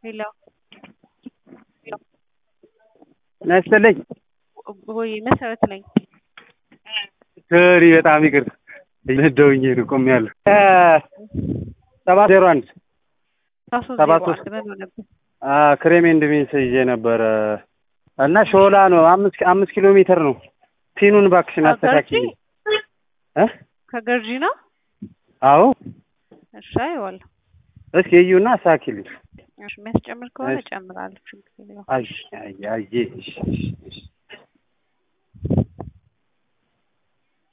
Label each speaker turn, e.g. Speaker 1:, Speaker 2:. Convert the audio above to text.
Speaker 1: ሄሎ
Speaker 2: ነስተልኝ
Speaker 1: ወይ መሰረት ነኝ።
Speaker 2: ሰሪ በጣም ይቅር እንደውኝ ነው ቆሜያለሁ። 701 ክሬም ኤንድ ቢንስ ይዤ ነበር እና ሾላ ነው 5 ኪሎ ሜትር ነው። ፒኑን እባክሽን አስተካክዪ።
Speaker 1: ከገርጂ ነው?
Speaker 2: አዎ
Speaker 1: እሺ አይዋል
Speaker 2: እስኪ እዩና አስተካክዪልኝ።
Speaker 1: እሺ የሚያስጨምር ከሆነ እጨምራለሁ።
Speaker 2: አይ እሺ